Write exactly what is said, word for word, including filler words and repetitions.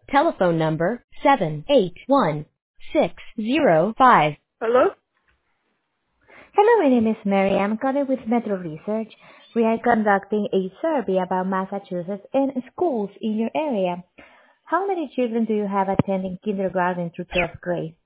telephone number seven eight one six zero five. Hello? Hello, my name is Mary. I'm calling with Metro Research. We are conducting a survey about Massachusetts and schools in your area. How many children do you have attending kindergarten through twelfth grade?